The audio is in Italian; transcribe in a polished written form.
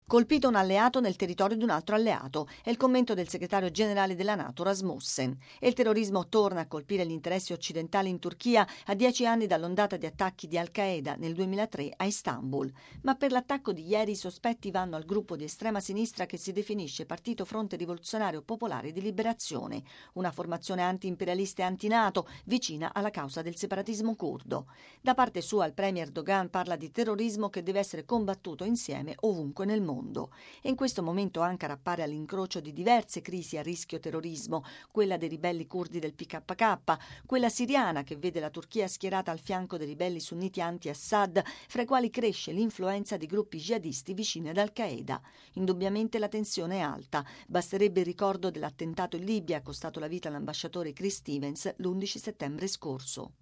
Colpito un alleato nel territorio di un altro alleato, è il commento del segretario generale della NATO Rasmussen. E il terrorismo torna a colpire gli interessi occidentali in Turchia a 10 anni dall'ondata di attacchi di Al-Qaeda nel 2003 a Istanbul. Ma per l'attacco di ieri i sospetti vanno al gruppo di estrema sinistra che si definisce Partito Fronte Rivoluzionario Popolare di Liberazione, una formazione anti-imperialista e anti-NATO vicina alla causa del separatismo curdo. Da parte sua il premier Erdogan parla di terrorismo che deve essere combattuto insieme ovunque nel mondo. E in questo momento Ankara appare all'incrocio di diverse crisi a rischio terrorismo, quella dei ribelli curdi del PKK, quella siriana che vede la Turchia schierata al fianco dei ribelli sunniti anti-Assad, fra i quali cresce l'influenza di gruppi jihadisti vicini ad Al-Qaeda. Indubbiamente la tensione è alta. Basterebbe il ricordo dell'attentato in Libia, costato la vita all'ambasciatore Chris Stevens l'11 settembre scorso.